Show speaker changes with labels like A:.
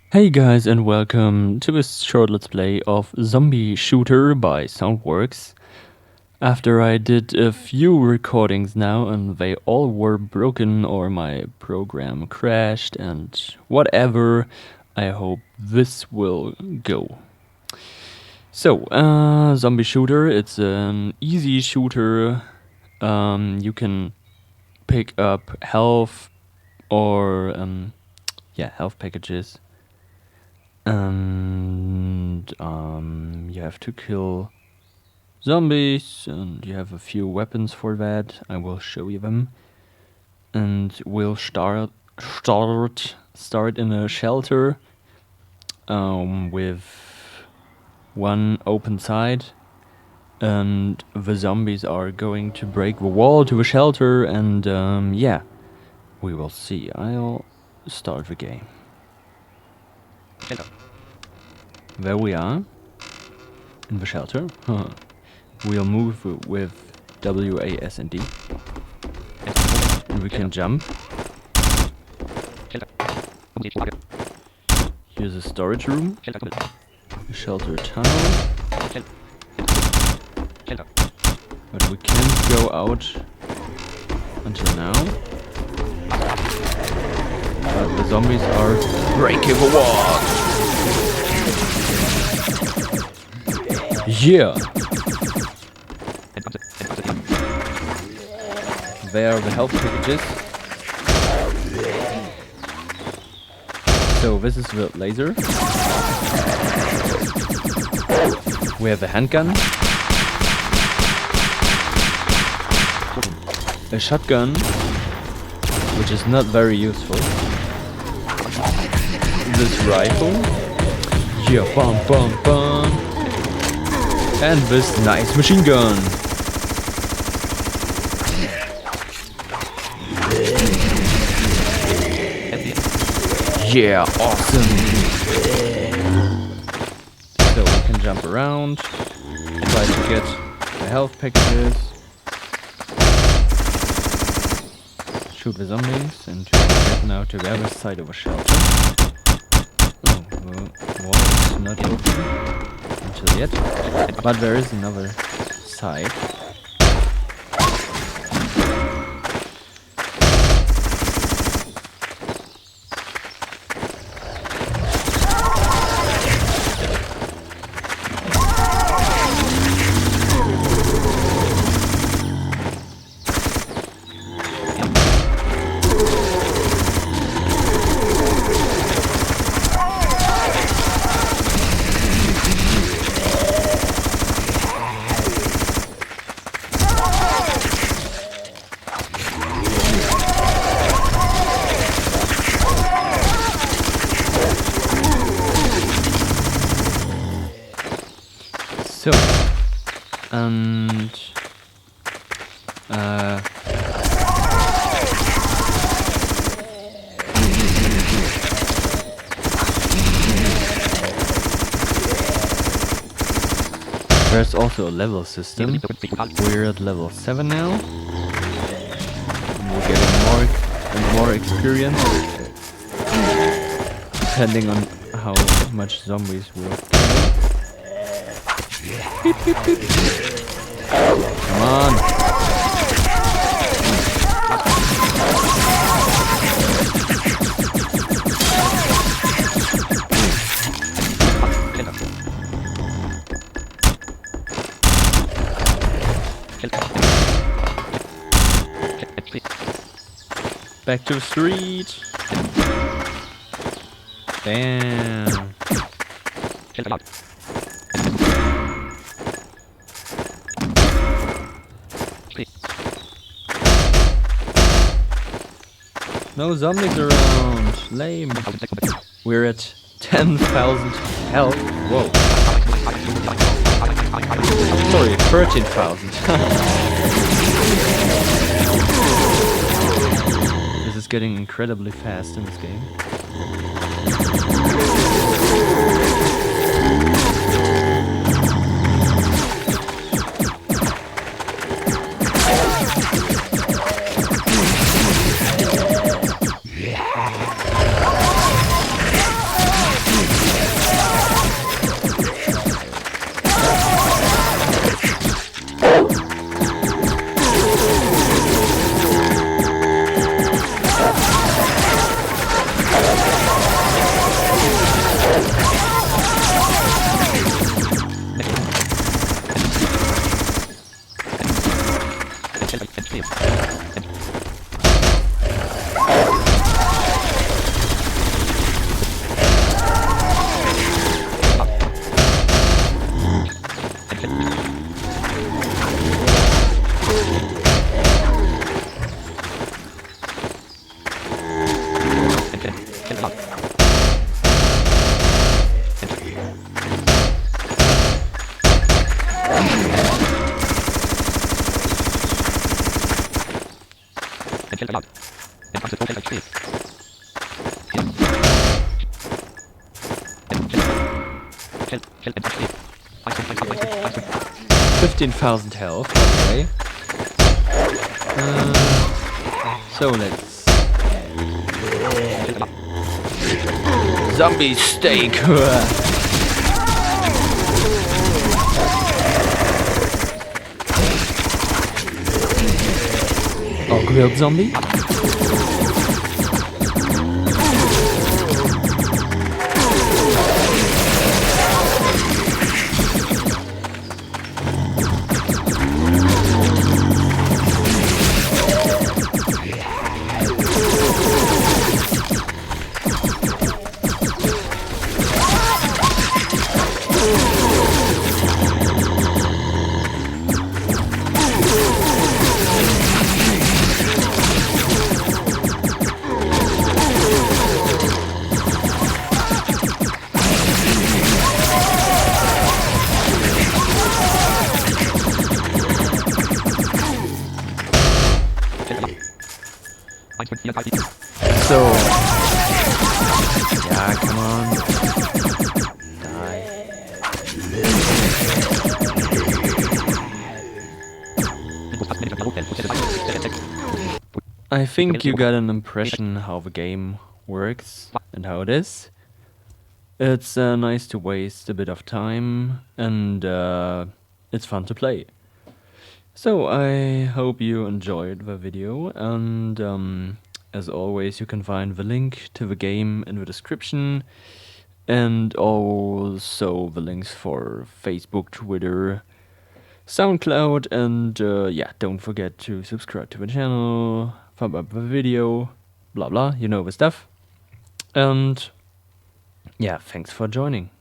A: Hey guys, and welcome to this short let's play of Zombie Shooter by Soundworks. After I did a few recordings now and they all were broken or my program crashed and whatever, I hope this will go. So, Zombie Shooter, it's an easy shooter. You can pick up health or health packages. And you have to kill zombies, and you have a few weapons for that. I will show you them. And we'll start in a shelter with one open side, and the zombies are going to break the wall to the shelter, and we will see. I'll start the game. Hello. There we are, in the shelter. We'll move with W, A, S, and D. And we can jump. Here's a storage room. A shelter tunnel. But we can't go out until now. But the zombies are breaking the wall. Yeah! There are the health packages. So this is the laser. We have a handgun. A shotgun, which is not very useful. This rifle. Yeah, bum bum bum. And this nice machine gun. Yeah, awesome. So we can jump around, try to get the health packages, shoot the zombies, and to get now to the other side of a shelter. Oh, the wall is not open until yet, but there is another side. So, and there's also a level system. We're at level 7 now. We're getting more and more experience, depending on how much zombies we'll kill. Beep, beep, beep. Come on. Back to the street. Bam. No zombies around. Lame. We're at 10,000 health. Whoa. Sorry, 13,000. This is getting incredibly fast in this game. 15,000 health, by the way. So let's... Zombie steak! Oh, grilled zombie? So, yeah, come on, die. I think you got an impression how the game works and how it is. It's nice to waste a bit of time, and it's fun to play. So I hope you enjoyed the video, and as always you can find the link to the game in the description, and also the links for Facebook, Twitter, SoundCloud, and yeah, don't forget to subscribe to the channel, thumb up the video, blah blah, you know the stuff. And yeah, thanks for joining.